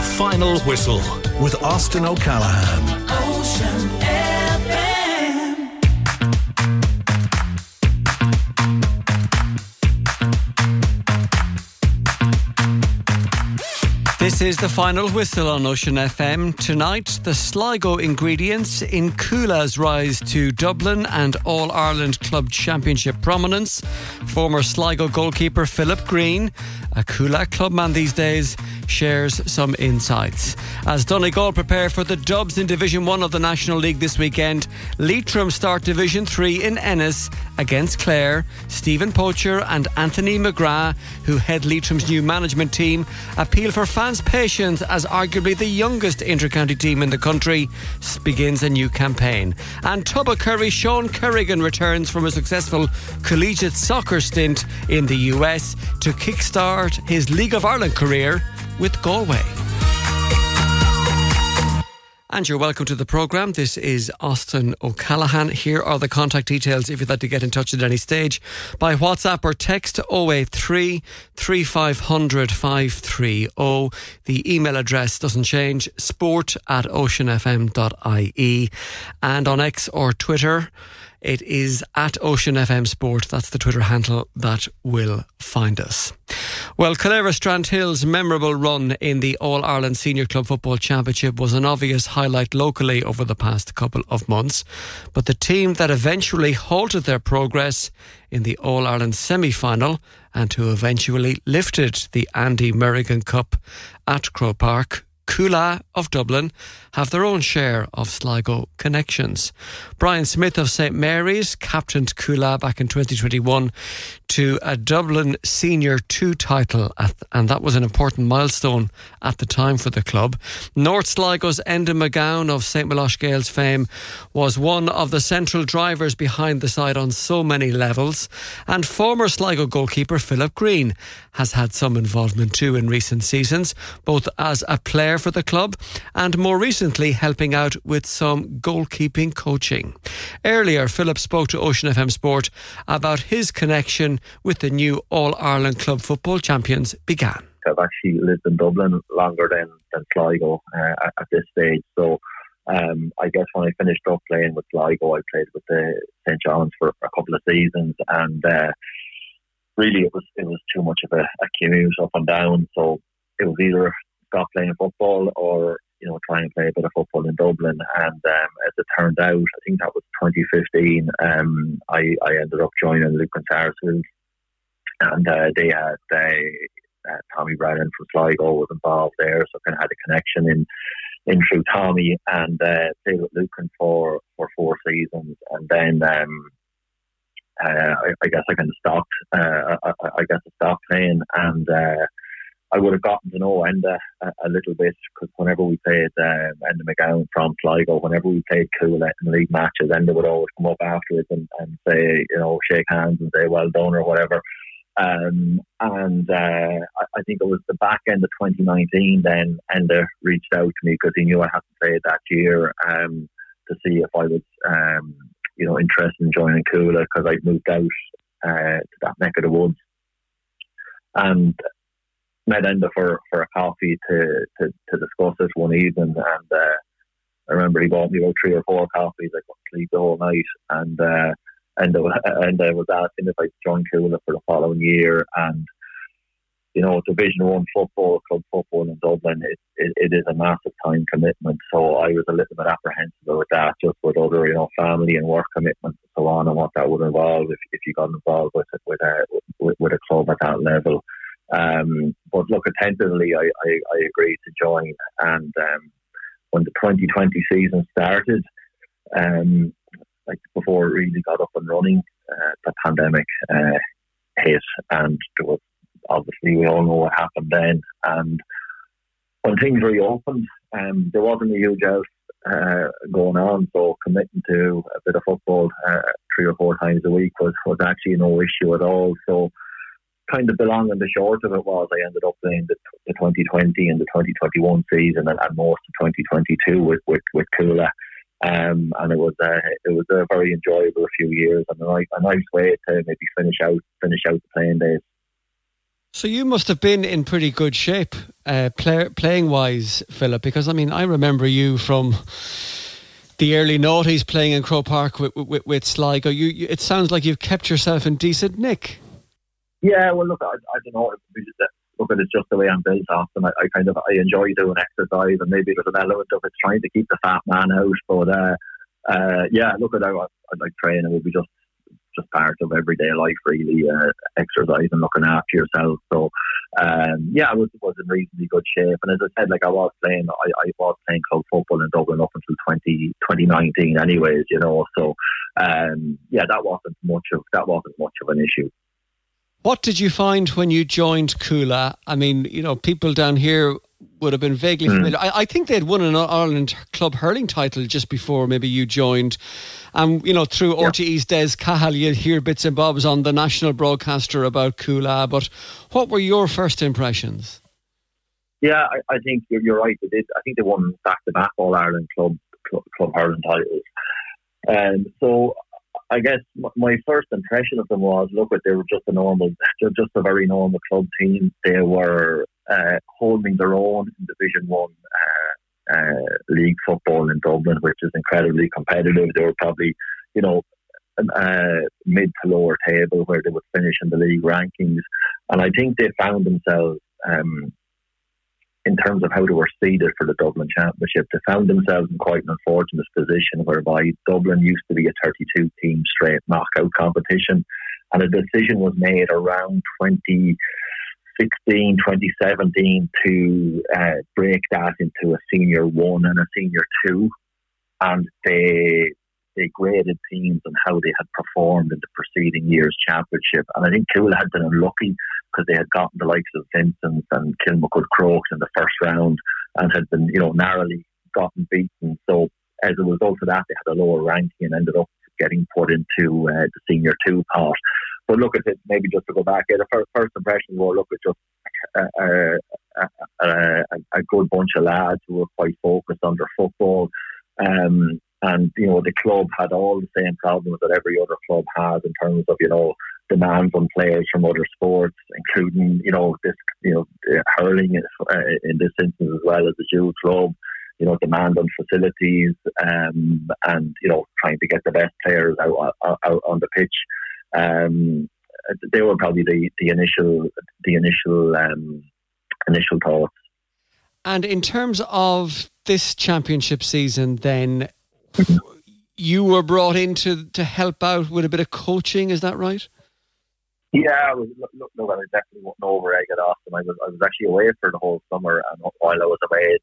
Final Whistle with Austin O'Callaghan. Ocean FM. This is the Final Whistle on Ocean FM. Tonight, the Sligo ingredients in Coola's rise to Dublin and All-Ireland Club Championship prominence. Former Sligo goalkeeper Philip Green, a Coola clubman these days, shares some insights. As Donegal prepare for the Dubs in Division 1 of the National League this weekend, Leitrim start Division 3 in Ennis against Clare. Stephen Poacher and Anthony McGrath, who head Leitrim's new management team, appeal for fans' patience as arguably the youngest inter-county team in the country begins a new campaign. And Tubba Curry Sean Kerrigan returns from a successful collegiate soccer stint in the US to kickstart his League of Ireland career with Galway. And you're welcome to the programme. This is Austin O'Callaghan. Here are the contact details if you'd like to get in touch at any stage. By WhatsApp or text 083 3500 530. The email address doesn't change, sport@oceanfm.ie. And on X or Twitter, it is @OceanFM Sport. That's the Twitter handle that will find us. Well, Calera Strandhill's memorable run in the All-Ireland Senior Club Football Championship was an obvious highlight locally over the past couple of months. But the team that eventually halted their progress in the All-Ireland semi-final and who eventually lifted the Andy Merrigan Cup at Croke Park, Coola of Dublin, have their own share of Sligo connections. Brian Smith of St Mary's captained Coola back in 2021 to a Dublin Senior 2 title, and that was an important milestone at the time for the club. North Sligo's Enda McGowan of St Milosh Gaels fame was one of the central drivers behind the side on so many levels, and former Sligo goalkeeper Philip Green has had some involvement too in recent seasons, both as a player for the club and more recently helping out with some goalkeeping coaching. Earlier, Philip spoke to Ocean FM Sport about his connection with the new All-Ireland Club Football Champions began. I've actually lived in Dublin longer than Sligo at this stage, so I guess when I finished up playing with Sligo, I played with the St John's for a couple of seasons, and really it was too much of a commute up and down, so it was either stop playing football or try and play a bit of football in Dublin. And as it turned out, I think that was 2015, I ended up joining Lucan Sarsfield, and they had Tommy Brennan from Sligo was involved there, so I kind of had a connection in through Tommy, and played with Lucan for 4 seasons, and then I guess I kind of stopped. I stopped playing, and I would have gotten to know Enda a little bit, because whenever we played Enda McGowan from Sligo, whenever we played Coola in league matches, Enda would always come up afterwards and say, shake hands and say well done or whatever. And I think it was the back end of 2019 then Enda reached out to me, because he knew I hadn't played that year, to see if I was interested in joining Coola, because I'd moved out to that neck of the woods, and met Enda for a coffee to discuss it one evening. And I remember he bought me about 3 or 4 coffees. I couldn't sleep the whole night, and Enda was asking if I'd join Coola for the following year. And Division 1 football, club football in Dublin, it is a massive time commitment, so I was a little bit apprehensive with that, just with other family and work commitments and so on, and what that would involve if you got involved with a club at that level. But look, attentively, I agreed to join, and when the 2020 season started, before it really got up and running, the pandemic hit, and there was, obviously we all know what happened then, and when things reopened, there wasn't a huge else going on, so committing to a bit of football 3 or 4 times a week was actually no issue at all. So kind of the long and the short of it was I ended up playing the 2020 and the 2021 season and most of 2022 with Coola, and it was a very enjoyable few years and a nice way to maybe finish out the playing days. So you must have been in pretty good shape playing wise, Philip, because I mean I remember you from the early noughties playing in Croke Park with Sligo. It sounds like you've kept yourself in decent nick. Yeah, well, look, I don't know. Look, it's just the way I'm built off, and I enjoy doing exercise, and maybe there's an element of it's trying to keep the fat man out. But yeah, look, I like training would be just part of everyday life, really. Exercise and looking after yourself. So yeah, I was in reasonably good shape, and as I said, like I was playing club football in Dublin up until 2019, anyways. You know, so yeah, that wasn't much of an issue. What did you find when you joined Coola? I mean, you know, people down here would have been vaguely familiar. I think they'd won an Ireland club hurling title just before maybe you joined. You know, through RTE's Des Cahill, you'd hear bits and bobs on the national broadcaster about Coola. But what were your first impressions? Yeah, I think you're right. They did. I think they won back-to-back All Ireland club hurling titles. So I guess my first impression of them was, look, they were just a very normal club team. They were holding their own in Division 1 league football in Dublin, which is incredibly competitive. They were probably, you know, mid to lower table where they would finish in the league rankings. And I think they found themselves, in terms of how they were seeded for the Dublin Championship, they found themselves in quite an unfortunate position whereby Dublin used to be a 32-team straight knockout competition, and a decision was made around 2016, 2017 to break that into a Senior 1 and a Senior 2, and they graded teams on how they had performed in the preceding year's championship. And I think Coola had been unlucky because they had gotten the likes of Vincent and Kilmacud Crokes in the first round and had been, you know, narrowly gotten beaten. So as a result of that, they had a lower ranking and ended up getting put into the Senior 2 pot. But look at it, maybe just to go back, the first impression were, look, it's just a good bunch of lads who were quite focused on their football. And, you know, the club had all the same problems that every other club has in terms of, you know, demands on players from other sports, including, you know, hurling in this instance as well as the dual club, you know, demand on facilities, and, you know, trying to get the best players out on the pitch. They were probably the initial thoughts. And in terms of this championship season, then you were brought in to help out with a bit of coaching, is that right? Yeah, I definitely wasn't over egg at Austin. I was actually away for the whole summer, and while I was away,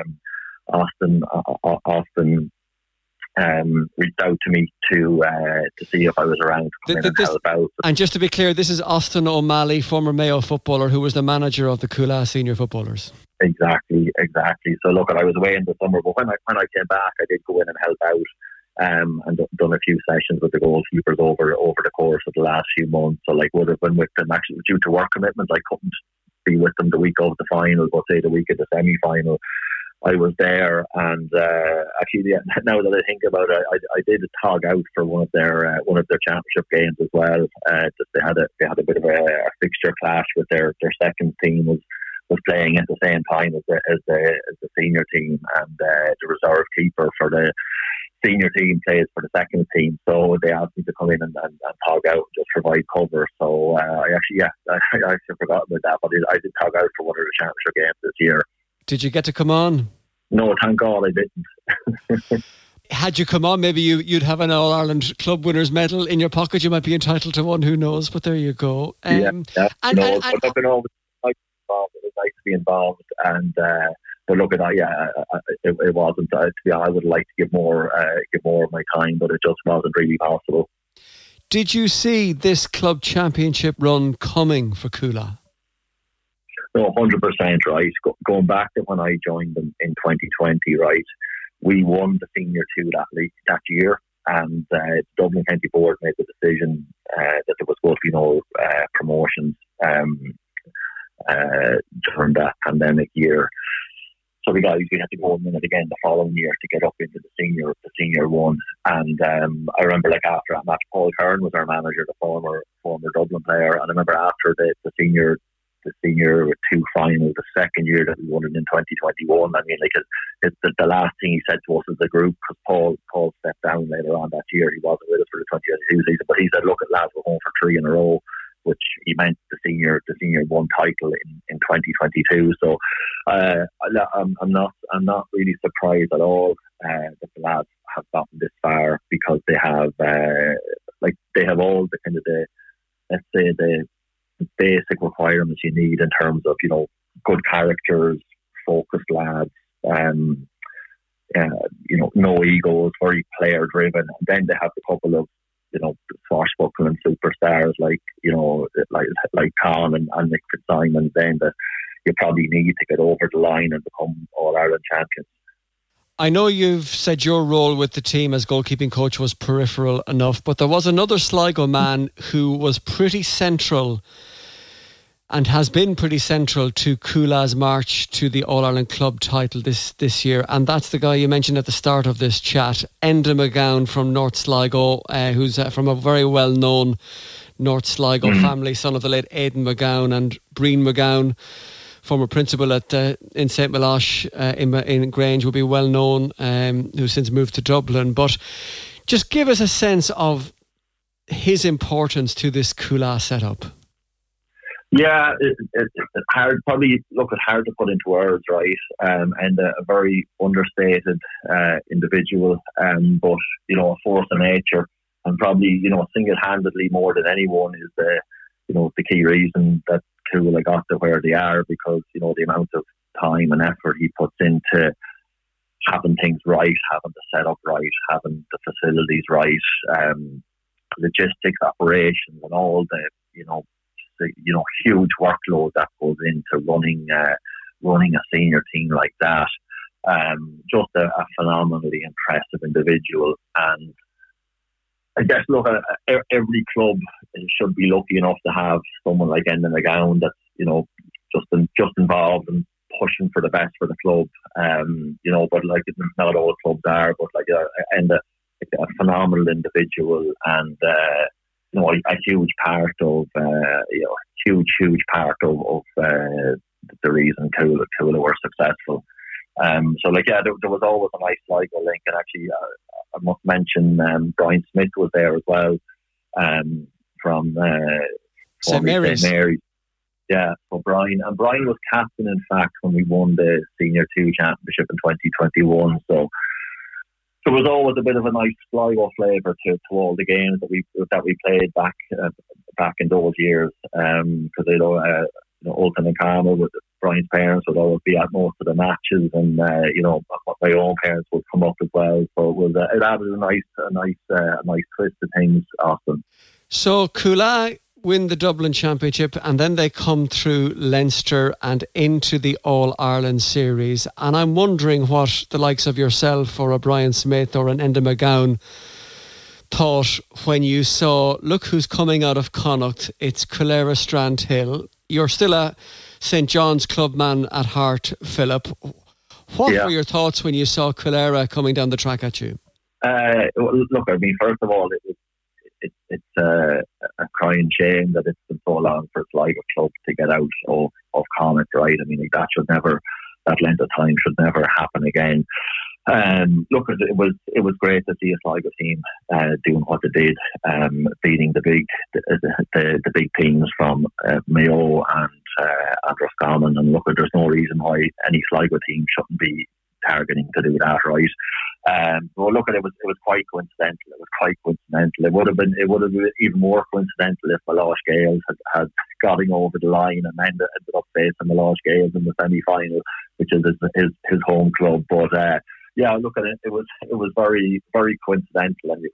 Austin reached out to me to see if I was around to come in and help out. And just to be clear, this is Austin O'Malley, former Mayo footballer, who was the manager of the Coola senior footballers. Exactly. So look, I was away in the summer, but when I came back, I did go in and help out, and done a few sessions with the goalkeepers over the course of the last few months. So like would have been with them actually due to work commitments. I couldn't be with them the week of the final, but say the week of the semi-final, I was there. And actually, now that I think about it, I did a tog out for one of their championship games as well. Just they had a bit of a fixture clash with their second team was playing at the same time as the senior team, and the reserve keeper for the senior team plays for the second team. So they asked me to come in and tog out and just provide cover. So I actually forgot about that, but I did tog out for one of the championship games this year. Did you get to come on? No, thank God I didn't. Had you come on, maybe you'd have an All-Ireland Club Winners Medal in your pocket. You might be entitled to one, who knows, but there you go. But I've been always involved. It was nice to be involved, and but look at that. Yeah, it wasn't. To be honest, I would like to give more of my time, but it just wasn't really possible. Did you see this club championship run coming for Coola? No, 100% right. Going back to when I joined them in 2020, right, we won the Senior 2 that year, and the Dublin County Board made the decision that there was going to be no promotions during that pandemic year. So we had to go in it again the following year to get up into the senior 1. And I remember, like, after that match, Paul Kern was our manager, the former Dublin player, and I remember after the senior 2 final, the second year that we won it in 2021. I mean, like it's the last thing he said to us as a group, because Paul stepped down later on that year. He wasn't with us for the 2022 season, but he said, "Look, at lads, we're home for 3 in a row," which he meant the senior won title in 2022. So I'm not really surprised at all that the lads have gotten this far, because they have they have all the kind of the basic requirements you need in terms of, you know, good characters, focused lads, you know, no egos, very player driven. And then they have a couple of, you know, swashbuckling superstars like Con and Nick Fitzsimons, then that you probably need to get over the line and become All-Ireland champions. I know you've said your role with the team as goalkeeping coach was peripheral enough, but there was another Sligo man who was pretty central and has been pretty central to Cuala's march to the All-Ireland club title this year, and that's the guy you mentioned at the start of this chat, Enda McGowan from North Sligo, who's from a very well-known North Sligo family, son of the late Aidan McGowan and Breen McGowan, former principal at in St. Milosh in Grange, will be well known, who's since moved to Dublin. But just give us a sense of his importance to this Cuala setup. Yeah, it's hard. Probably it's hard to put into words, right? And a very understated individual, but you know, a force of nature, and probably, you know, single-handedly more than anyone is the key reason that Cuala got to where they are, because, you know, the amount of time and effort he puts into having things right, having the setup right, having the facilities right, logistics, operations, and all the huge workload that goes into running a senior team like that. Just a phenomenally impressive individual. And I guess, look, every club should be lucky enough to have someone like Enda McGowan that's, you know, just involved and pushing for the best for the club. You know, but like, not all clubs are, but like Enda, a phenomenal individual, and you know, a huge part of huge part of the reason Cuala were successful. So like, yeah, there was always a nice Sligo link, and actually I must mention Brian Smith was there as well, from St. Mary's. Yeah, so Brian was captain, in fact, when we won the Senior 2 Championship in 2021. So there was always a bit of a nice Sligo flavour to all the games that we played back in those years, because you know, Ultan and Carmel, with Brian's parents, would always be at most of the matches, and you know, my own parents would come up as well. So it added a nice twist to things, Austin. So Cuala win the Dublin Championship, and then they come through Leinster and into the All-Ireland series. And I'm wondering what the likes of yourself or a Brian Smith or an Enda McGowan thought when you saw, look who's coming out of Connacht, it's Kildare Strandhill. You're still a St. John's clubman at heart, Philip. What were your thoughts when you saw Kildare coming down the track at you? Look, I mean, first of all, it's a crying shame that it's been so long for Sligo club to get out of Connacht, right? I mean, that length of time should never happen again. Look, it was great to see a Sligo team doing what they did, beating the big teams from Mayo and Roscommon. And look, there's no reason why any Sligo team shouldn't be targeting to do that, right? Well, look, it was quite coincidental. It would have been even more coincidental if Milosh Gales had gotten over the line and ended up facing Milosh Gales in the semi-final, which is his home club. But yeah, look at it. It was very, very coincidental, and you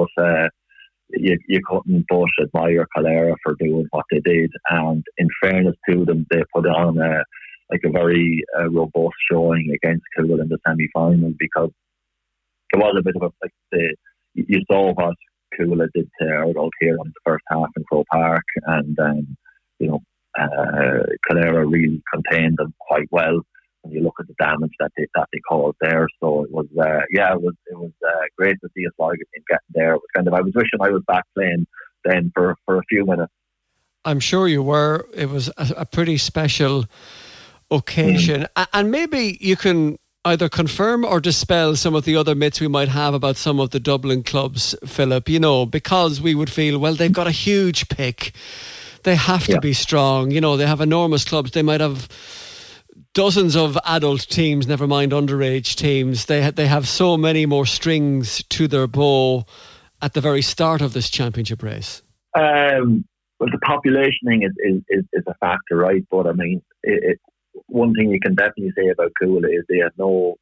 couldn't but admire Kildare for doing what they did. And in fairness to them, they put on a very robust showing against Cuala in the semi-final, because there was a bit of you saw what Cuala did to Ardal here in the first half in Croke Park, and you know, Kildare really contained them quite well. And you look at the damage that they caused there. So it was great to see a Sligo team getting there. It was I was wishing I was back playing then for a few minutes. I'm sure you were. It was a pretty special occasion. And maybe you can either confirm or dispel some of the other myths we might have about some of the Dublin clubs, Philip, you know, because we would feel, well, they've got a huge pick. They have to be strong. You know, they have enormous clubs. They might have dozens of adult teams, never mind underage teams. They have so many more strings to their bow at the very start of this championship race. Well, the population thing is a factor, right? But I mean, one thing you can definitely say about Cuala is they have no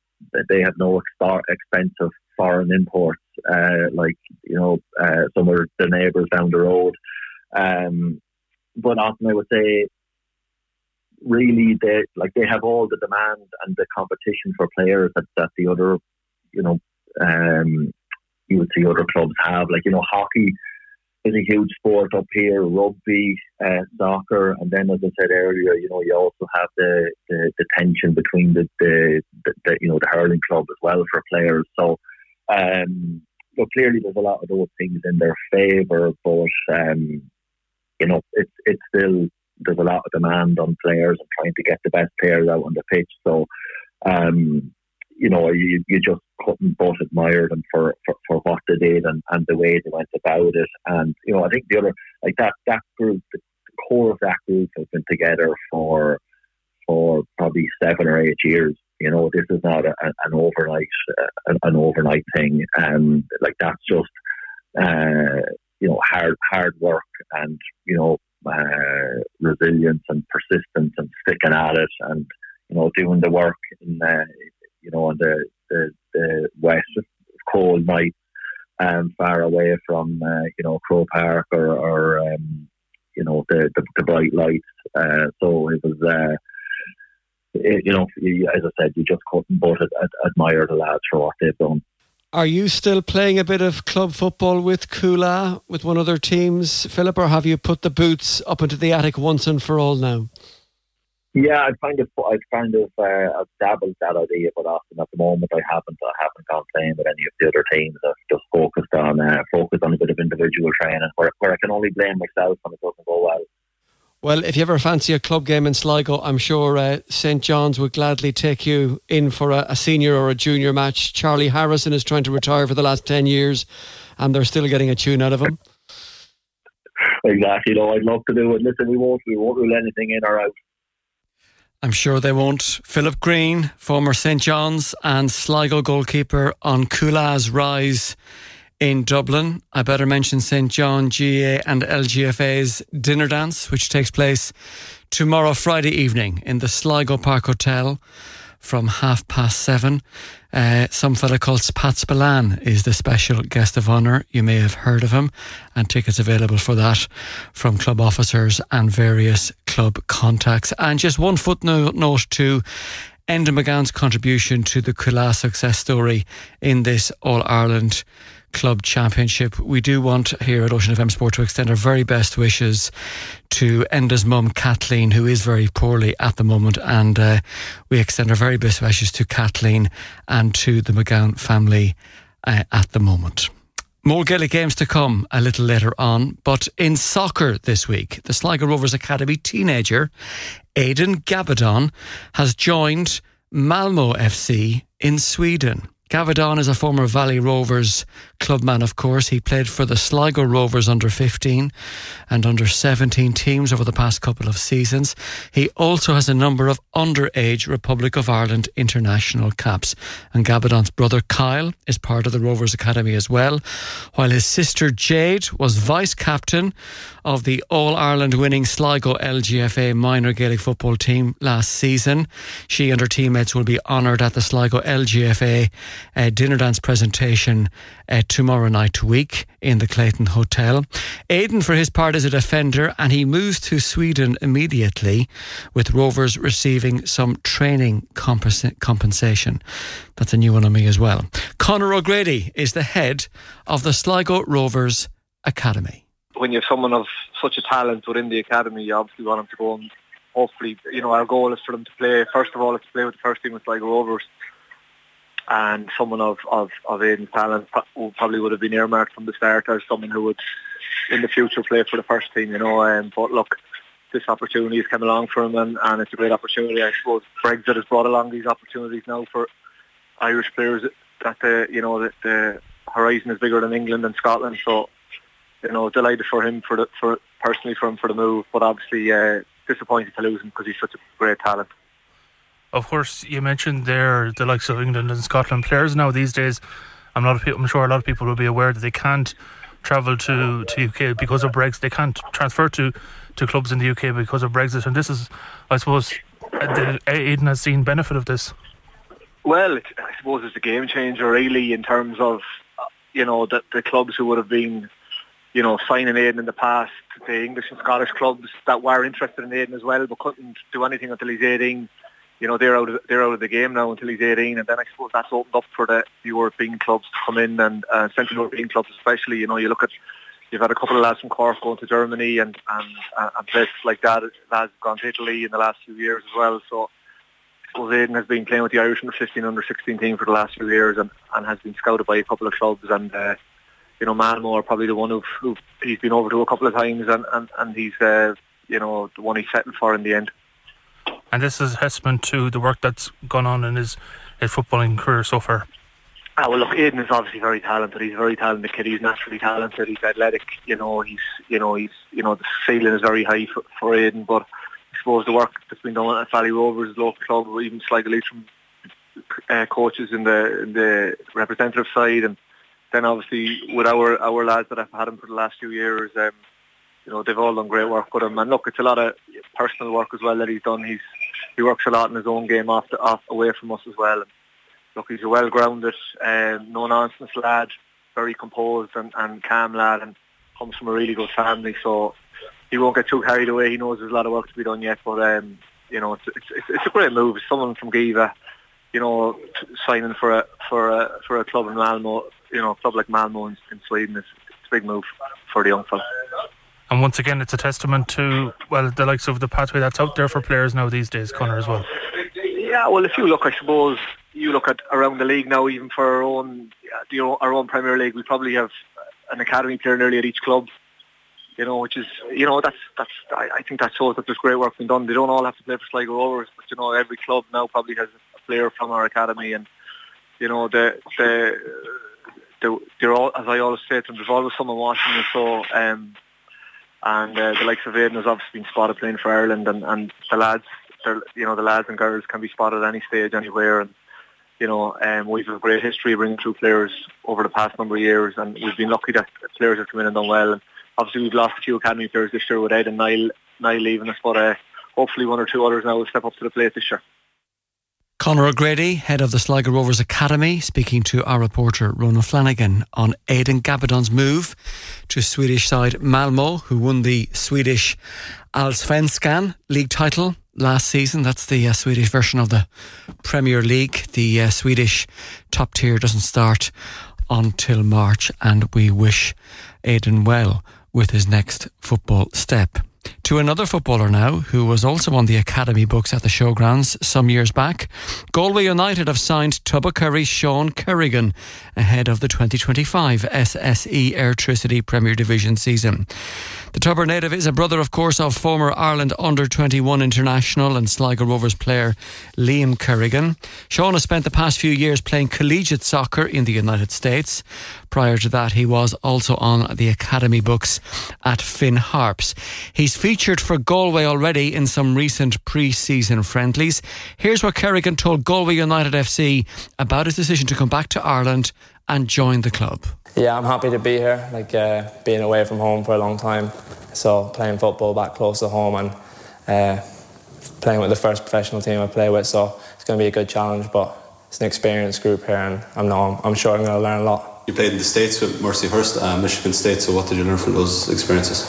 expensive foreign imports, like, you know, some of the neighbours down the road. But often I would say, really, they have all the demand and the competition for players that the other, you know, you would see other clubs have. Like, you know, hockey is a huge sport up here, rugby, soccer, and then, as I said earlier, you know, you also have the tension between the you know, the hurling club as well for players. So, so clearly there's a lot of those things in their favour, but you know, it's still, there's a lot of demand on players and trying to get the best players out on the pitch. So, you know, you just couldn't but admire them for what they did and the way they went about it. And, you know, I think the other, like that group, the core of that group has been together for probably 7 or 8 years. You know, this is not an overnight thing. And like, that's just, you know, hard work and, you know, resilience and persistence and sticking at it and, you know, doing the work in, you know, on the west, cold nights, far away from, you know, Croke Park or you know, the bright lights. So it was, you know, as I said, you just couldn't but admire the lads for what they've done. Are you still playing a bit of club football with Cuala, with one of their teams, Philip, or have you put the boots up into the attic once and for all now? Yeah, I've dabbled that idea, but often at the moment I haven't gone playing with any of the other teams. I've just focused on a bit of individual training, where I can only blame myself when it doesn't go well. Well, if you ever fancy a club game in Sligo, I'm sure St. John's would gladly take you in for a senior or a junior match. Charlie Harrison is trying to retire for the last 10 years and they're still getting a tune out of him. Exactly. No, I'd love to do it. Listen, we won't rule anything in or out. I'm sure they won't. Philip Green, former St. John's and Sligo goalkeeper, on Cuala's rise in Dublin. I better mention St. John GAA and LGFA's dinner dance, which takes place tomorrow, Friday evening, in the Sligo Park Hotel from 7:30. Some fella called Pat Spillane is the special guest of honour. You may have heard of him, and tickets available for that from club officers and various club contacts. And just one footnote to Enda McGowan's contribution to the Cuala success story in this All-Ireland Club Championship. We do want here at Ocean FM Sport to extend our very best wishes to Enda's mum Kathleen, who is very poorly at the moment, and we extend our very best wishes to Kathleen and to the McGowan family at the moment. More Gaelic games to come a little later on, but in soccer this week, the Sligo Rovers Academy teenager Aidan Gabadon has joined Malmö FC in Sweden. Gavadon is a former Valley Rovers clubman, of course. He played for the Sligo Rovers under 15 and under 17 teams over the past couple of seasons. He also has a number of underage Republic of Ireland international caps. And Gavadon's brother Kyle is part of the Rovers Academy as well, while his sister Jade was vice-captain of the All-Ireland winning Sligo LGFA minor Gaelic football team last season. She and her teammates will be honoured at the Sligo LGFA dinner dance presentation tomorrow night week in the Clayton Hotel. Aidan, for his part, is a defender and he moves to Sweden immediately, with Rovers receiving some training compensation. That's a new one on me as well. Conor O'Grady is the head of the Sligo Rovers Academy. When you have someone of such a talent within the academy, you obviously want them to go and hopefully, you know, our goal is for them to play, first of all, it's to play with the first team with Sligo Rovers. And someone of Aidan's talent probably would have been earmarked from the start as someone who would in the future play for the first team, but look, this opportunity has come along for him, and it's a great opportunity. I suppose Brexit has brought along these opportunities now for Irish players, that the horizon is bigger than England and Scotland. So, delighted for him, personally for him for the move, but obviously disappointed to lose him because he's such a great talent. Of course, you mentioned there the likes of England and Scotland players now these days. I'm sure a lot of people will be aware that they can't travel to UK because of Brexit. They can't transfer to clubs in the UK because of Brexit, and this is, I suppose, Aidan has seen benefit of this. Well, I suppose it's a game changer really in terms of the clubs who would have been signing Aidan in the past, the English and Scottish clubs that were interested in Aidan as well but couldn't do anything until he's 18. They're out of the game now until he's 18, and then I suppose that's opened up for the European clubs to come in, and Central European clubs especially. You look at, you've had a couple of lads from Cork going to Germany and places like that. Lads have gone to Italy in the last few years as well. So I suppose Aidan has been playing with the Irish under 15, under 16 team for the last few years, and has been scouted by a couple of clubs. And Malmo are probably the one who he's been over to a couple of times, and he's the one he's settled for in the end. And this is a testament to the work that's gone on in his footballing career so far. Well, look, Aidan is obviously very talented. He's a very talented kid. He's naturally talented. He's athletic. He's the ceiling is very high for Aidan. But I suppose the work that's been done at Valley Rovers, local club, or even Sligo Leitrim coaches in the representative side, and then obviously with our lads that have had him for the last few years, they've all done great work with him. And look, it's a lot of personal work as well that he's done. He works a lot in his own game off away from us as well. And look, he's a well-grounded, no-nonsense lad, very composed and calm lad, and comes from a really good family. So he won't get too carried away. He knows there's a lot of work to be done yet, but it's a great move. Someone from Giva, signing for a club in Malmo, a club like Malmo in Sweden, it's a big move for the young fella. And once again, it's a testament to, the likes of the pathway that's out there for players now these days, Conor, as well. Yeah, well, if you look, I suppose, you look at around the league now, even for our own Premier League, we probably have an academy player nearly at each club, which is, I think that shows that there's great work being done. They don't all have to play for Sligo Rovers, but, every club now probably has a player from our academy, and, they're all, as I always say to them, there's always someone watching you, so... And the likes of Aidan has obviously been spotted playing for Ireland, and the lads, the lads and girls can be spotted at any stage, anywhere. And we've a great history of bringing through players over the past number of years, and we've been lucky that players have come in and done well. And obviously we've lost a few academy players this year with Ed and Niall leaving us, but hopefully one or two others now will step up to the plate this year. Conor O'Grady, head of the Sligo Rovers Academy, speaking to our reporter Rona Flanagan on Aidan Gabidon's move to Swedish side Malmo, who won the Swedish Allsvenskan league title last season. That's the Swedish version of the Premier League. The Swedish top tier doesn't start until March, and we wish Aidan well with his next football step. To another footballer now, who was also on the academy books at the showgrounds some years back. Galway United have signed Tubba Curry's Sean Kerrigan ahead of the 2025 SSE Airtricity Premier Division season. The Tubber native is a brother, of course, of former Ireland Under-21 international and Sligo Rovers player Liam Kerrigan. Sean has spent the past few years playing collegiate soccer in the United States. Prior to that, he was also on the academy books at Finn Harps. He's featured for Galway already in some recent pre-season friendlies. Here's what Kerrigan told Galway United FC about his decision to come back to Ireland and join the club. Yeah, I'm happy to be here, being away from home for a long time. So playing football back close to home and playing with the first professional team I play with, so it's going to be a good challenge, but it's an experienced group here, and I'm sure I'm going to learn a lot. You played in the States with Mercyhurst, Michigan State, so what did you learn from those experiences?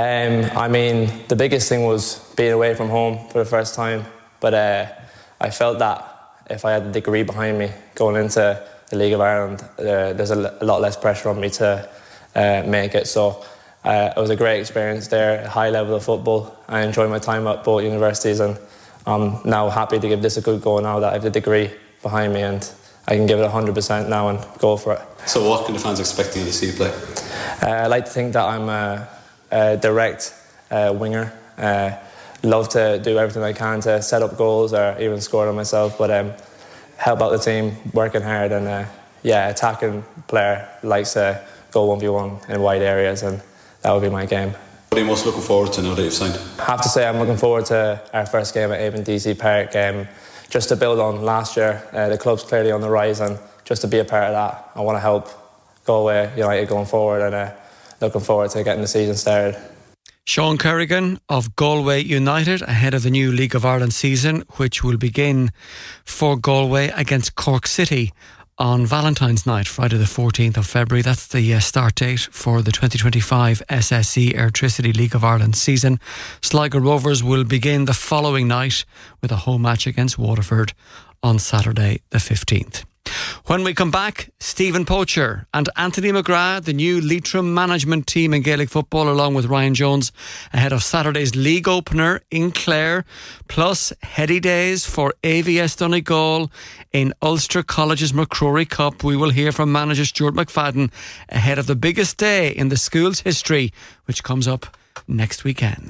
The biggest thing was being away from home for the first time, but I felt that if I had a degree behind me going into the League of Ireland, there's a lot less pressure on me to make it. So it was a great experience there, a high level of football. I enjoyed my time at both universities, and I'm now happy to give this a good go now that I have the degree behind me, and I can give it 100% now and go for it. So what can the fans expect you to see you play? I like to think that I'm a direct winger. Love to do everything I can to set up goals or even score them myself, but help out the team, working hard, and attacking player likes to go 1v1 in wide areas, and that would be my game. What are you most looking forward to now that you've signed? I have to say I'm looking forward to our first game at Avon DC Park, just to build on last year. The club's clearly on the rise, and just to be a part of that, I want to help Galway United going forward, and looking forward to getting the season started. Sean Kerrigan of Galway United ahead of the new League of Ireland season, which will begin for Galway against Cork City on Valentine's night, Friday the 14th of February. That's the start date for the 2025 SSE Airtricity League of Ireland season. Sligo Rovers will begin the following night with a home match against Waterford on Saturday the 15th. When we come back, Stephen Poacher and Anthony McGrath, the new Leitrim management team in Gaelic football, along with Ryan Jones, ahead of Saturday's league opener in Clare, plus heady days for AVS Donegal in Ulster College's McCrory Cup. We will hear from manager Stuart McFadden ahead of the biggest day in the school's history, which comes up next weekend.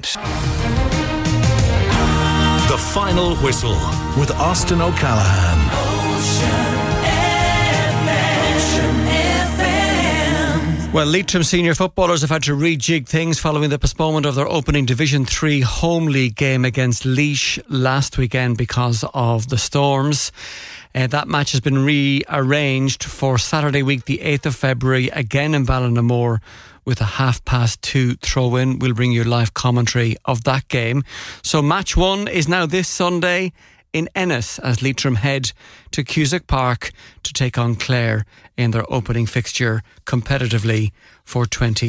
The Final Whistle with Austin O'Callaghan. Well, Leitrim senior footballers have had to rejig things following the postponement of their opening Division 3 home league game against Laois last weekend because of the storms. That match has been rearranged for Saturday week, the 8th of February, again in Ballinamore, with a 2:30 throw-in. We'll bring you live commentary of that game. So match 1 is now this Sunday in Ennis as Leitrim head to Cusack Park to take on Clare in their opening fixture competitively for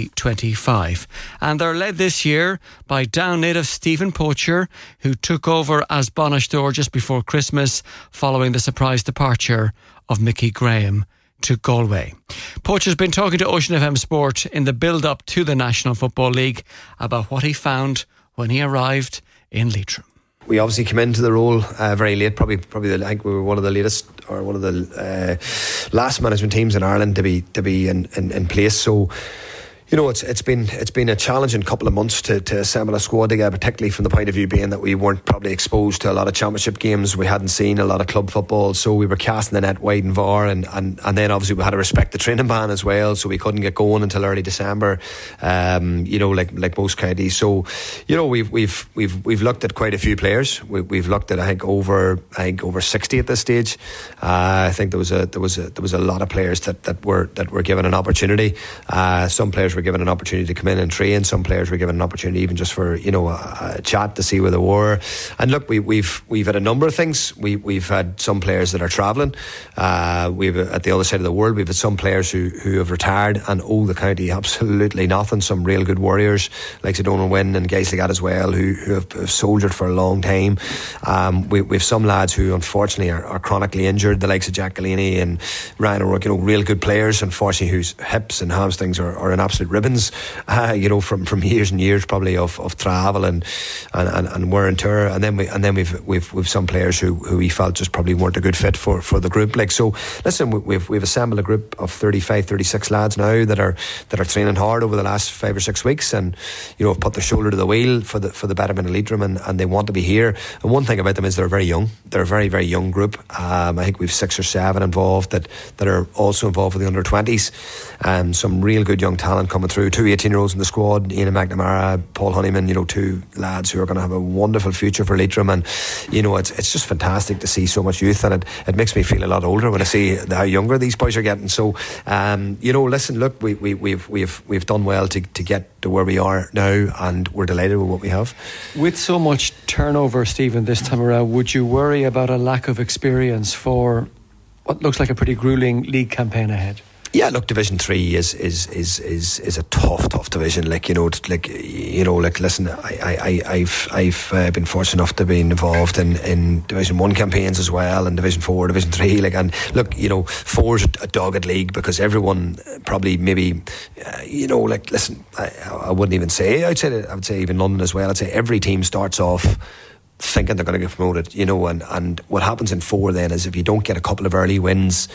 2025. And they're led this year by Down native Stephen Poacher, who took over as Bonastor just before Christmas following the surprise departure of Mickey Graham to Galway. Poacher's been talking to Ocean FM Sport in the build-up to the National Football League about what he found when he arrived in Leitrim. We obviously came into the role very late. Probably I think we were one of the latest, or one of the last management teams in Ireland to be in place. So, you know, it's been a challenging couple of months to assemble a squad together, particularly from the point of view being that we weren't probably exposed to a lot of championship games. We hadn't seen a lot of club football, so we were casting the net wide and far, and then obviously we had to respect the training ban as well, so we couldn't get going until early December. You know, like most counties. So, you know, we've looked at quite a few players. We've looked at I think over 60 at this stage. I think there was a lot of players that were given an opportunity. Some players were given an opportunity to come in and train. Some players were given an opportunity even just for, you know, a chat to see where they were. And look, we've had a number of things. We've had some players that are travelling. We've at the other side of the world. We've had some players who have retired and owe the county absolutely nothing. Some real good warriors like Donald Wynn and guys like that as well who have soldiered for a long time. We've some lads who unfortunately are chronically injured, the likes of Jack Galini and Ryan O'Rourke, you know, real good players, unfortunately, whose hips and hamstrings are an absolute ribbons, you know, from years and years probably of travel and wear and tear. And then we've some players who we felt just probably weren't a good fit for the group. Like, so listen, we've assembled a group of 36 lads now that are training hard over the last 5 or 6 weeks, and, you know, have put their shoulder to the wheel for the betterment of Leitrim, and they want to be here. And one thing about them is they're very young. They're a very, very young group. I think we've 6 or 7 involved that are also involved with the under-20s, and some real good young talent coming through. 2 18-year-olds in the squad, Ian McNamara, Paul Honeyman, you know, 2 lads who are going to have a wonderful future for Leitrim. And, you know, it's just fantastic to see so much youth, and it makes me feel a lot older when I see how younger these boys are getting. So, you know, listen, look, we've done well to get to where we are now, and we're delighted with what we have. With so much turnover, Stephen, this time around, would you worry about a lack of experience for what looks like a pretty gruelling league campaign ahead? Yeah, look, Division 3 is a tough division. Like, you know, listen, I've been fortunate enough to be involved in Division 1 campaigns as well, and Division 4, Division 3. Like, and look, you know, 4's a dogged league because everyone probably maybe, you know, like, listen, I wouldn't even say. I would say even London as well. I'd say every team starts off thinking they're going to get promoted, you know, and what happens in 4 then is if you don't get a couple of early wins,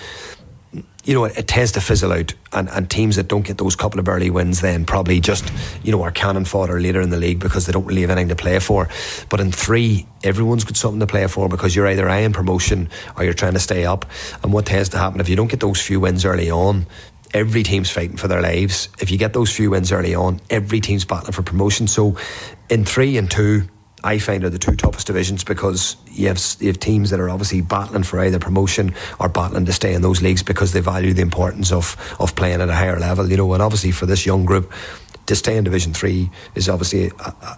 you know, it tends to fizzle out, and teams that don't get those couple of early wins then probably just, you know, are cannon fodder later in the league because they don't really have anything to play for. But in 3, everyone's got something to play for because you're either eyeing promotion or you're trying to stay up. And what tends to happen if you don't get those few wins early on, every team's fighting for their lives. If you get those few wins early on, every team's battling for promotion. So in 3 and 2, I find are the 2 toughest divisions because you have teams that are obviously battling for either promotion or battling to stay in those leagues because they value the importance of playing at a higher level, you know. And obviously for this young group to stay in Division 3 is obviously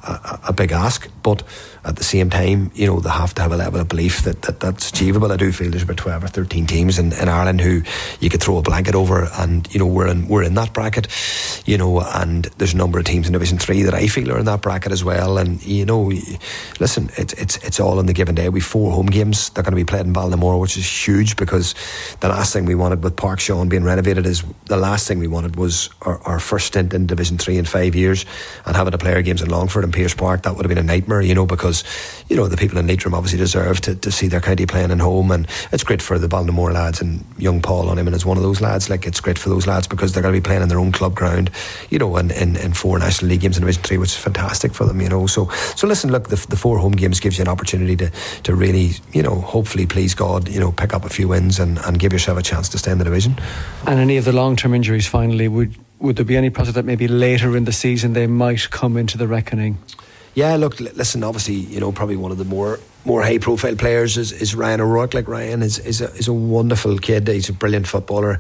a big ask, but at the same time, you know, they have to have a level of belief that that's achievable. I do feel there's about 12 or 13 teams in Ireland who you could throw a blanket over, and you know, we're in that bracket, you know, and there's a number of teams in Division 3 that I feel are in that bracket as well. And you know, listen, it's all on the given day. We've 4 home games. They're going to be played in Ballinamore, which is huge because the last thing we wanted with Park Sean being renovated is the last thing we wanted was our first stint in Division 3 in 5 years and having to play our games in Longford and Pearse Park. That would have been a nightmare, you know, because you know the people in Leitrim obviously deserve to see their county playing at home, and it's great for the Ballinamore lads, and young Paul Honeyman is one of those lads. Like, it's great for those lads because they're going to be playing in their own club ground, you know, in 4 National League games in Division 3, which is fantastic for them, you know. So listen, look, the 4 home games gives you an opportunity to really, you know, hopefully, please God, you know, pick up a few wins and give yourself a chance to stay in the division. And any of the long-term injuries, finally, would there be any prospect that maybe later in the season they might come into the reckoning? Yeah, look, listen, obviously, you know, probably one of the more high profile players is Ryan O'Rourke. Like, Ryan is a wonderful kid. He's a brilliant footballer.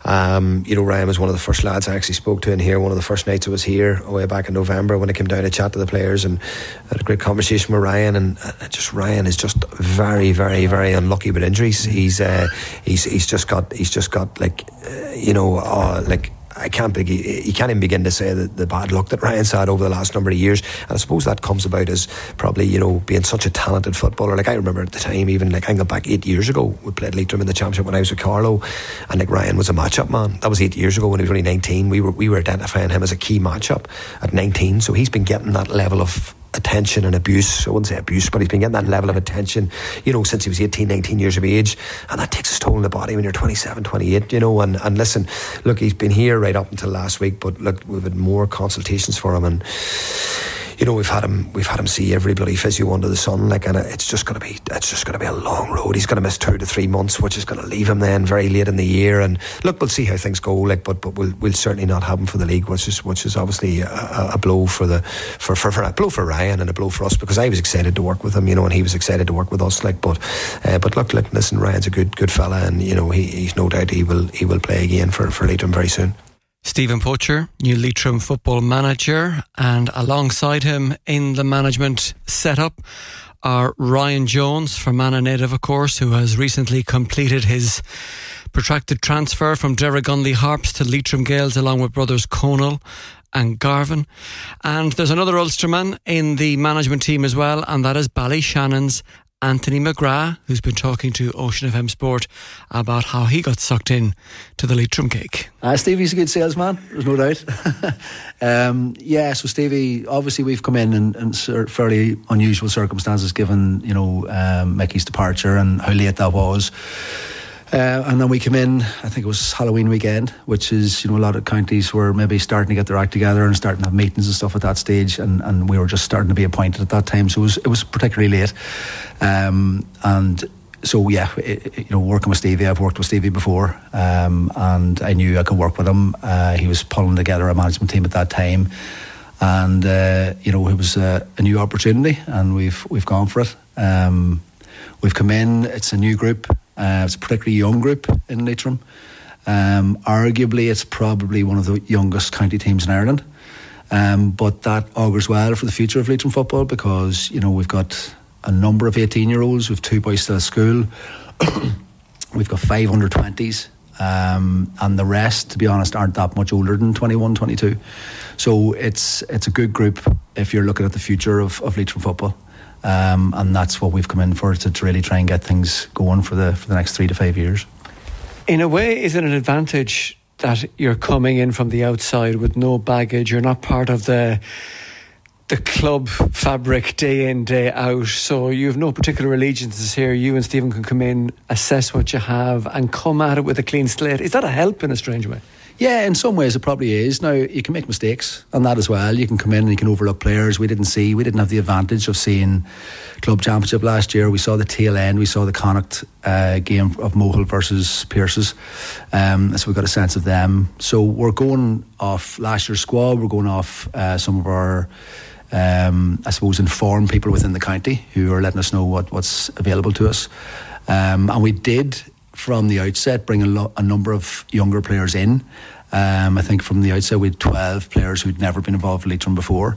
You know, Ryan was one of the first lads I actually spoke to in here one of the first nights I was here way back in November when I came down to chat to the players, and had a great conversation with Ryan. And just Ryan is just very, very, very unlucky with injuries. He's just got like you know, like, you can't even begin to say the bad luck that Ryan's had over the last number of years. And I suppose that comes about as probably, you know, being such a talented footballer. Like, I remember at the time, even like I got back 8 years ago, we played Leitrim in the Championship when I was with Carlow, and like Ryan was a match-up man. That was 8 years ago when he was only 19. We were identifying him as a key match-up at 19. So he's been getting that level of attention and abuse. I wouldn't say abuse, but he's been getting that level of attention, you know, since he was 18, 19 years of age, and that takes its toll on the body when you're 27, 28, you know. And listen, look, he's been here right up until last week, but look, we've had more consultations for him, and you know, we've had him see every bloody physio under the sun, like, and it's just going to be a long road. He's going to miss 2 to 3 months, which is going to leave him then very late in the year. And look, we'll see how things go, like, but we'll certainly not have him for the league, which is obviously a blow for a blow for Ryan and a blow for us, because I was excited to work with him, you know, and he was excited to work with us, like, but look, listen, Ryan's a good fella, and you know, he's no doubt he will play again for Leitrim very soon. Stephen Poacher, new Leitrim football manager, and alongside him in the management setup are Ryan Jones, Fermanagh native, of course, who has recently completed his protracted transfer from Derrygonnelly Harps to Leitrim Gaels, along with brothers Conal and Garvin. And there's another Ulsterman in the management team as well, and that is Ballyshanon's Anthony McGrath, who's been talking to Ocean FM Sport about how he got sucked in to the Leitrim cake. Stevie's a good salesman, there's no doubt. So Stevie, obviously we've come in fairly unusual circumstances, given, you know, Mickey's departure and how late that was. And then we came in, I think it was Halloween weekend, which is, you know, a lot of counties were maybe starting to get their act together and starting to have meetings and stuff at that stage, and we were just starting to be appointed at that time, so it was particularly late. And so you know, working with Stevie, I've worked with Stevie before, and I knew I could work with him. He was pulling together a management team at that time, and you know, it was a new opportunity, and we've gone for it. We've come in, it's a new group. It's a particularly young group in Leitrim. Arguably, it's probably one of the youngest county teams in Ireland. But that augurs well for the future of Leitrim football, because, you know, we've got a number of 18-year-olds. We've 2 boys still at school. We've got 5 under-20s. And the rest, to be honest, aren't that much older than 21, 22. So it's a good group if you're looking at the future of Leitrim football. And that's what we've come in for, to really try and get things going for the next 3 to 5 years. In a way, is it an advantage that you're coming in from the outside with no baggage? You're not part of the the club fabric day in, day out. So you have no particular allegiances here. You and Stephen can come in, assess what you have, and come at it with a clean slate. Is that a help in a strange way? Yeah, in some ways it probably is. Now, you can make mistakes on that as well. You can come in and you can overlook players we didn't see. We didn't have the advantage of seeing club championship last year. We saw the tail end. We saw the Connacht game of Mohill versus Pearses. So we got a sense of them. So we're going off last year's squad. We're going off some of our, I suppose, informed people within the county who are letting us know what's available to us. And we did, from the outset, bring a number of younger players in. I think from the outset we had 12 players who'd never been involved with Leitrim before,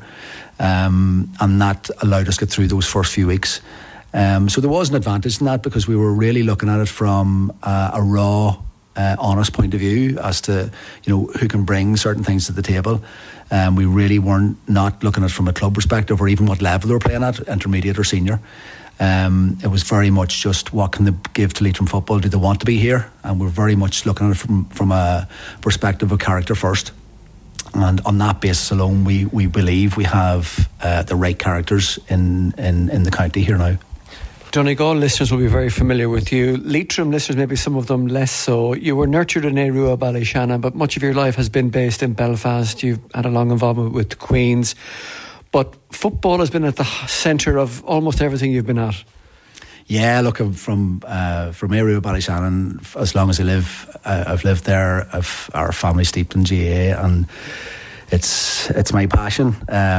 and that allowed us to get through those first few weeks. So there was an advantage in that, because we were really looking at it from a raw, honest point of view as to who can bring certain things to the table. We really weren't not looking at it from a club perspective or even what level they were playing at, intermediate or senior. It was very much just what can they give to Leitrim football? Do they want to be here? And we're very much looking at it from a perspective of character first. And on that basis alone, we believe we have the right characters in the county here now. Donegal listeners will be very familiar with you. Leitrim listeners, maybe some of them less so. You were nurtured in Éirua, Ballyshannon, but much of your life has been based in Belfast. You've had a long involvement with the Queens. But football has been at the centre of almost everything you've been at. Yeah, look, I'm from Éirua, Ballyshannon. As long as I live, I've lived there. Our family steeped in GAA, and it's my passion.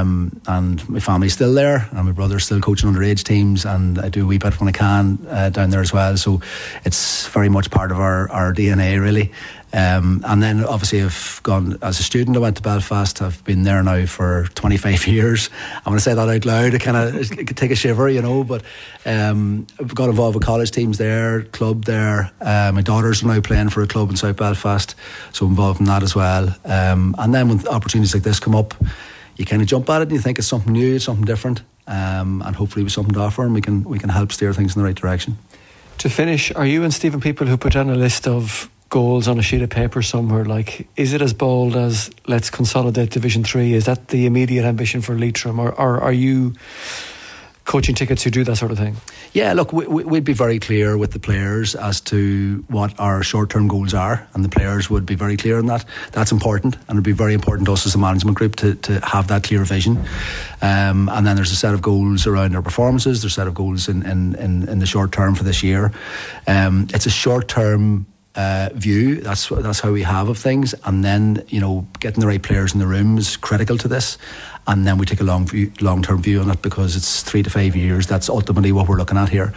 And my family's still there, and my brother's still coaching underage teams, and I do a wee bit when I can down there as well. So it's very much part of our DNA, really. And then obviously I've gone as a student. I went to Belfast. I've been there now for 25 years. I'm going to say that out loud. I kind of take a shiver, but I've got involved with college teams there, club there. My daughters are now playing for a club in South Belfast, so I'm involved in that as well. And then when opportunities like this come up, you kind of jump at it and you think it's something new, something different, and hopefully with something to offer, and we can help steer things in the right direction. To finish, are you and Stephen people who put down a list of goals on a sheet of paper somewhere? Like, is it as bold as let's consolidate Division 3? Is that the immediate ambition for Leitrim, or are you coaching tickets who do that sort of thing? Yeah, look, we'd be very clear with the players as to what our short-term goals are, and the players would be very clear on that. That's important, and it'd be very important to us as a management group to have that clear vision. And then there's a set of goals around our performances. There's a set of goals in the short term for this year. It's a short-term view. That's how we have of things, and then getting the right players in the room is critical to this. And then we take a long-term view on it, because it's 3 to 5 years. That's ultimately what we're looking at here.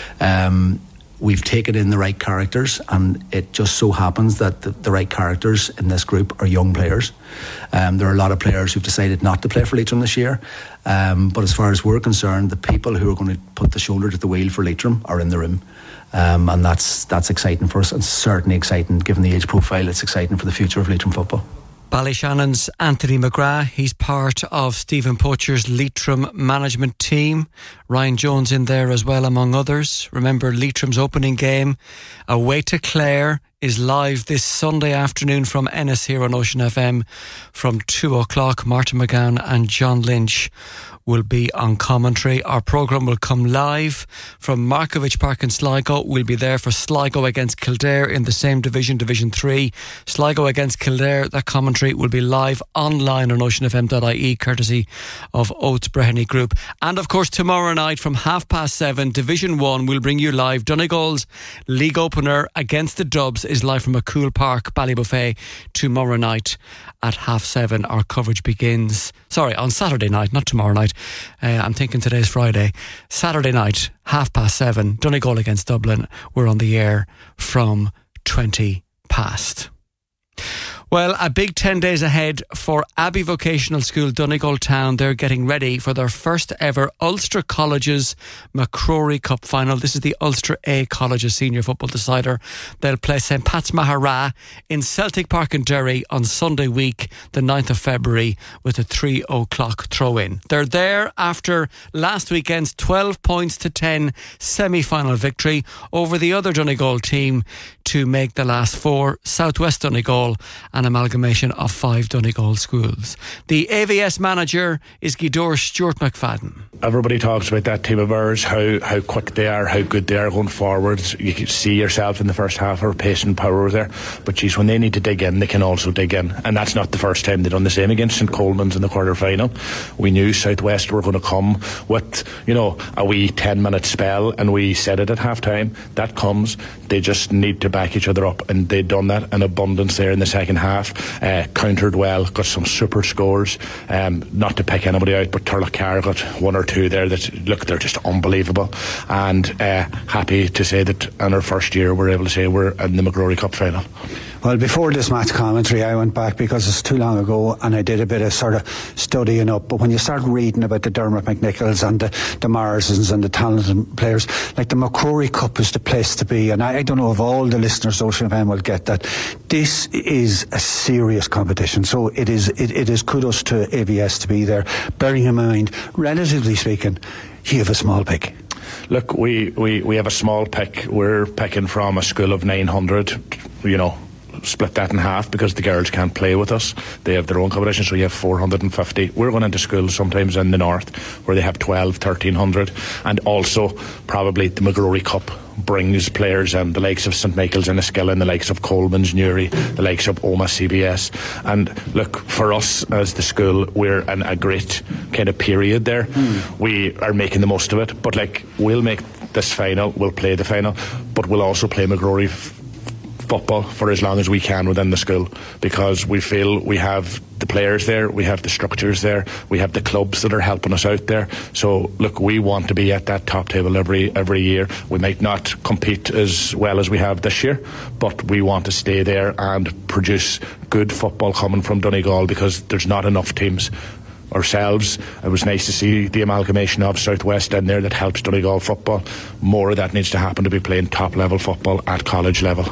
We've taken in the right characters, and it just so happens that the right characters in this group are young players. There are a lot of players who've decided not to play for Leitrim this year, but as far as we're concerned, the people who are going to put the shoulder to the wheel for Leitrim are in the room. And that's exciting for us, and certainly exciting given the age profile. It's exciting for the future of Leitrim football. Ballyshanon's Anthony McGrath, he's part of Stephen Poacher's Leitrim management team. Ryan Jones in there as well, among others. Remember, Leitrim's opening game away to Clare is live this Sunday afternoon from Ennis here on Ocean FM from 2 o'clock. Martin McGowan and John Lynch will be on commentary. Our programme will come live from Markovich Park in Sligo. We'll be there for Sligo against Kildare in the same division, Division 3. Sligo against Kildare, that commentary will be live online on oceanfm.ie, courtesy of Oates Breheny Group. And of course, tomorrow night from 7:30, Division 1 will bring you live. Donegal's league opener against the Dubs is live from McCool Park, Ballybuffet, tomorrow night at 7:30. Our coverage begins, on Saturday night, not tomorrow night. I'm thinking today's Friday. Saturday night, 7:30, Donegal against Dublin. We're on the air from 20 past. Well, a big 10 days ahead for Abbey Vocational School, Donegal Town. They're getting ready for their first ever Ulster Colleges McCrory Cup final. This is the Ulster A Colleges Senior Football Decider. They'll play St. Pat's Mahara in Celtic Park in Derry on Sunday week, the 9th of February, with a 3 o'clock throw-in. They're there after last weekend's 12 points to 10 semi-final victory over the other Donegal team to make the last four, Southwest Donegal, an amalgamation of 5 Donegal schools. The AVS manager is Gidor Stuart McFadden. Everybody talks about that team of ours, how quick they are, how good they are going forward. You can see yourself in the first half, our pace and power there. But geez, when they need to dig in, they can also dig in. And that's not the first time they've done the same against St Coleman's in the quarter-final. We knew Southwest were going to come with, a wee 10-minute spell, and we said it at half-time. That comes. They just need to back each other up, and they'd done that in abundance there in the second half. Countered well, got some super scores. Not to pick anybody out, but Turlough got 1 or 2 there that, look, they're just unbelievable. And happy to say that in our first year we're able to say we're in the McGrory Cup final. Well, before this match commentary, I went back because it's too long ago, and I did a bit of sort of studying up. But when you start reading about the Dermot McNichols and the Marsons and the talented players, like the McCrory Cup is the place to be. And I don't know if all the listeners of Ocean FM will get that. This is a serious competition, so it is kudos to AVS to be there. Bearing in mind, relatively speaking, you have a small pick. Look, we have a small pick. We're picking from a school of 900, split that in half because the girls can't play with us. They have their own competition, so you have 450. We're going into schools sometimes in the north where they have 1,300, and also probably the McGrory Cup brings players and the likes of St Michael's and Enniskillen, the likes of Coleman's, Newry, the likes of Oma CBS. And look, for us as the school, we're in a great kind of period there. We are making the most of it, but we'll make this final, we'll play the final, but we'll also play McGrory football for as long as we can within the school, because we feel we have the players there, we have the structures there, we have the clubs that are helping us out there. So look, we want to be at that top table every year. We might not compete as well as we have this year, but we want to stay there and produce good football coming from Donegal, because there's not enough teams. Ourselves, it was nice to see the amalgamation of Southwest in there that helps Donegal football. More of that needs to happen to be playing top level football at college level.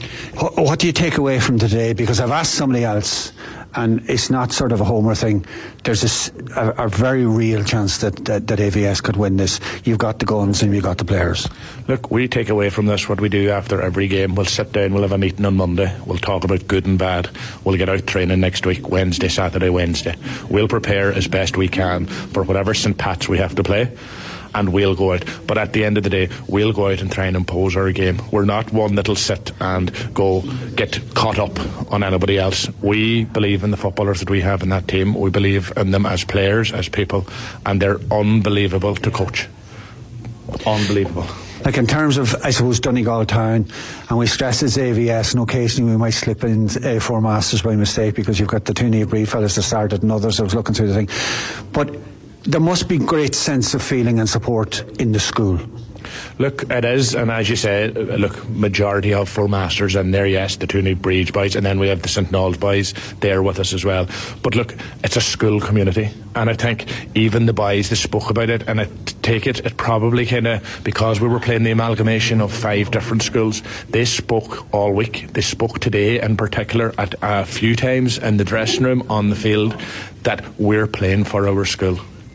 What do you take away from today? Because I've asked somebody else, and it's not sort of a homer thing. There's a very real chance that AVS could win this. You've got the guns and you've got the players. Look, we take away from this what we do after every game. We'll sit down, we'll have a meeting on Monday, we'll talk about good and bad. We'll get out training next week, Wednesday, Saturday, Wednesday. We'll prepare as best we can for whatever St Pat's we have to play, and we'll go out. But at the end of the day, we'll go out and try and impose our game. We're not one that'll sit and go get caught up on anybody else. We believe in the footballers that we have in that team. We believe in them as players, as people, and they're unbelievable to coach. Unbelievable. Like in terms of, I suppose, Donegal Town, and we stress it's AVS, and occasionally we might slip in A4 Masters by mistake because you've got the two Neve Breed fellas that started and others. I was looking through the thing. But there must be great sense of feeling and support in the school. Look, it is, and as you say, look, majority of full masters in there, yes, the two Neve Breed boys, and then we have the St Noel's boys there with us as well. But look, it's a school community, and I think even the boys that spoke about it, and I take it probably kind of, because we were playing the amalgamation of 5 different schools, they spoke all week. They spoke today in particular at a few times in the dressing room, on the field, that we're playing for our school.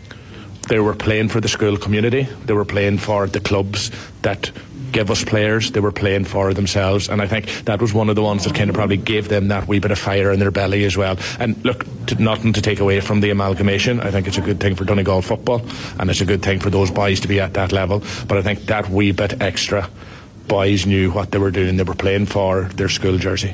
They were playing for the school community. They were playing for the clubs that give us players. They were playing for themselves, and I think that was one of the ones that kind of probably gave them that wee bit of fire in their belly as well. And look, nothing to take away from the amalgamation. I think it's a good thing for Donegal football, and it's a good thing for those boys to be at that level. But I think that wee bit extra, boys knew what they were doing. They were playing for their school jersey.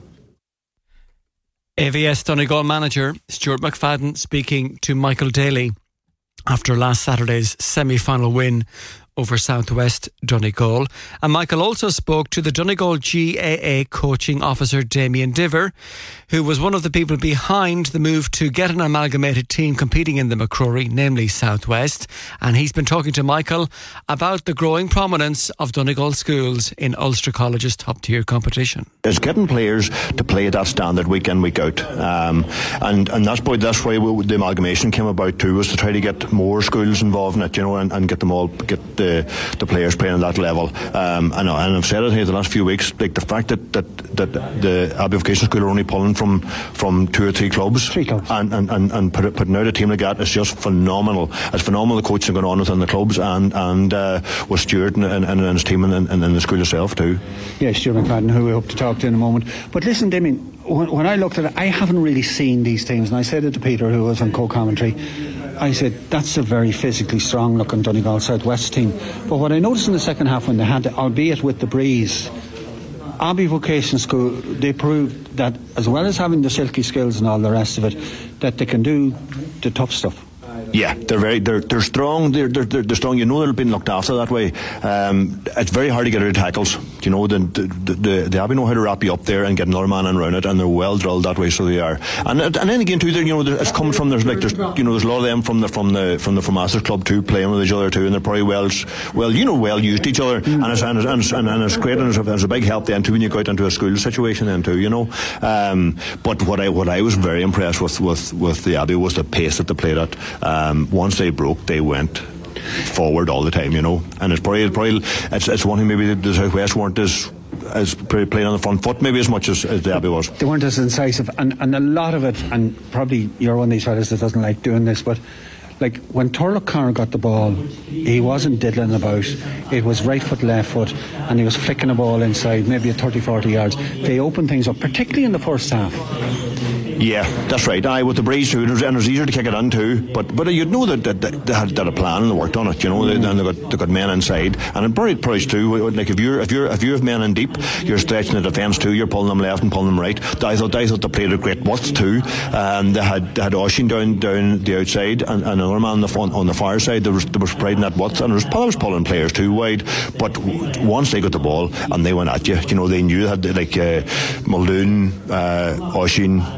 AVS Donegal manager Stuart McFadden speaking to Michael Daly after last Saturday's semi-final win over Southwest Donegal. And Michael also spoke to the Donegal GAA coaching officer Damien Diver, who was one of the people behind the move to get an amalgamated team competing in the McCrory, namely Southwest. And he's been talking to Michael about the growing prominence of Donegal schools in Ulster College's top tier competition. It's getting players to play at that standard week in, week out, and that's why the amalgamation came about too, was to try to get more schools involved in it, and get them all, get the players playing at that level. And I've said it here the last few weeks, like the fact that the Abbey Vocational School are only pulling from 2 or 3 clubs, and putting out a team like that is just phenomenal. It's phenomenal the coaching going on within the clubs and with Stuart and his team and the school itself too. Yeah, Stuart McFadden, who we hope to talk to in a moment. But listen, Damien, when I looked at it, I haven't really seen these teams, and I said it to Peter, who was on co-commentary. I said, that's a very physically strong looking Donegal Southwest team. But what I noticed in the second half, when they had, albeit with the breeze, Abbey Vocational School, they proved that as well as having the silky skills and all the rest of it, that they can do the tough stuff. Yeah, they're strong. They're strong. You know, they're being looked after that way. It's very hard to get out of tackles. You know, the Abbey know how to wrap you up there and get another man in around it, and they're well drilled that way. So they are. And then again too, you know, it's coming from there's a lot of them from the Formasters Club too, playing with each other too, and they're probably well used to each other, and it's great, and it's a big help then too when you go out into a school situation then too. You know, but what I was very impressed with the Abbey was the pace that they played at. Once they broke, they went forward all the time, you know. And it's probably it's one thing maybe the Southwest weren't as playing on the front foot maybe as much as the Abbey was. They weren't as incisive, and a lot of it, and probably you're one of these fellas that doesn't like doing this, but like when Turlough Connor got the ball, he wasn't diddling about. It was right foot, left foot, and he was flicking the ball inside, maybe at 30-40 yards. They opened things up, particularly in the first half. Yeah, that's right. With the breeze too, and it was easier to kick it in too. But you'd know that they had a plan and they worked on it. You know, and they got men inside, and in Price too. Like if you have men in deep, you're stretching the defence too. You're pulling them left and pulling them right. I thought they played a great width too. They had Oshin down the outside, and another man on the far side. There was providing that width, and there was pulling players too wide. But once they got the ball and they went at you, you know, they knew they had like Muldoon, Oshin.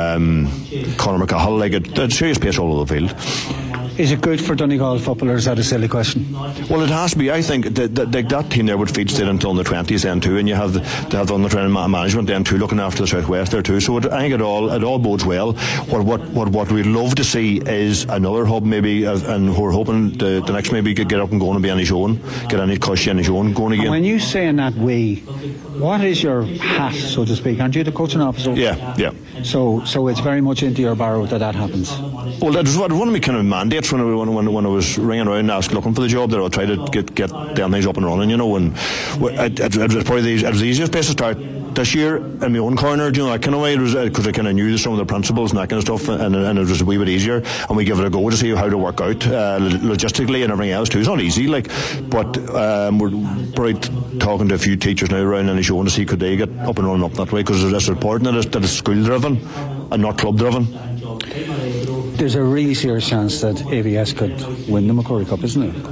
Conor McCahill, like a serious pace all over the field. Is it good for Donegal footballers? Is that a silly question? Well, it has to be. I think that team there would feed straight into under 20s then too, and you have the under 20 management then too, looking after the Southwest there too. So I think it all bodes well. What we'd love to see is another hub maybe, and we're hoping the next maybe could get up and going and be on his own, get any cushy on his own going again. And when you say in that way, what is your hat, so to speak? Aren't you the coaching officer? Yeah. So it's very much into your barrow that happens. Well, that was one of my kind of mandates when I was ringing around and looking for the job. That I would try to get them things up and running, you know. And it was probably the easiest place to start this year in my own corner, you know, that kind of way. It was because I kind of knew some of the principles and that kind of stuff, and it was a wee bit easier. And we give it a go to see how to work out logistically and everything else too. It's not easy, but we're probably talking to a few teachers now around and showing to see could they get up and running up that way, because it's important that it's school driven and not club driven. There's a really serious chance that AVS could win the McCrory Cup, isn't it?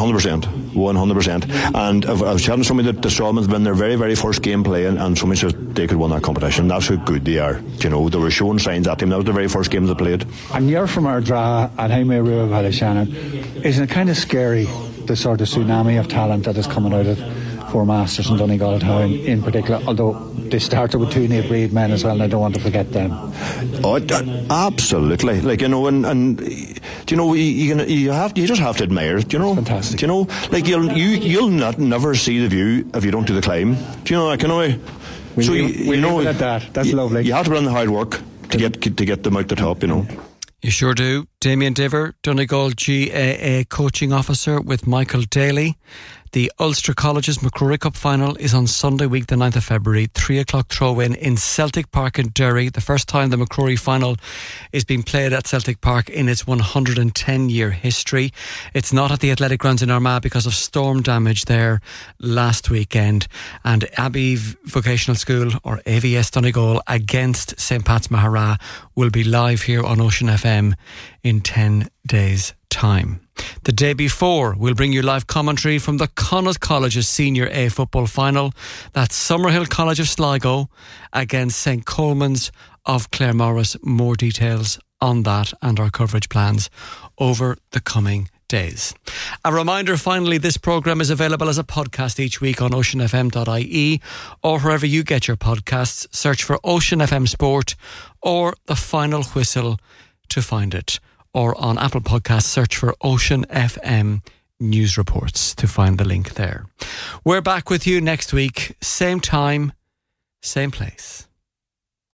100%. And I was chatting to somebody that the Strawman's been their very, very first game playing, and somebody said they could win that competition. That's how good they are. You know, they were showing signs at them. That was the very first game they played. And you're from Ardra and Jaime Rua Shannon. Isn't it kind of scary, the sort of tsunami of talent that is coming out of Formasters and Donegal Town in particular, although they started with two Naomh Bríd men as well, and I don't want to forget them. Oh, absolutely. Like, you know, and you know, you just have to admire, you know. Fantastic. You know, like you'll never see the view if you don't do the climb. Do you know that kind of way? So you know that. That's lovely. You have to put in the hard work to get them out the top, you know. You sure do. Damien Diver, Donegal GAA coaching officer with Michael Daly. The Ulster College's McCrory Cup final is on Sunday week the 9th of February, 3 o'clock throw-in in Celtic Park in Derry. The first time the McCrory final is being played at Celtic Park in its 110-year history. It's not at the Athletic Grounds in Armagh because of storm damage there last weekend. And Abbey Vocational School, or AVS Donegal, against St. Pat's Maghera will be live here on Ocean FM in 10 days' time. The day before, we'll bring you live commentary from the Connacht College's Senior A football final. That's Summerhill College of Sligo against St. Coleman's of Claremorris. More details on that and our coverage plans over the coming days. A reminder, finally, this programme is available as a podcast each week on oceanfm.ie or wherever you get your podcasts. Search for Ocean FM Sport or The Final Whistle to find it. Or on Apple Podcasts, search for Ocean FM News Reports to find the link there. We're back with you next week, same time, same place.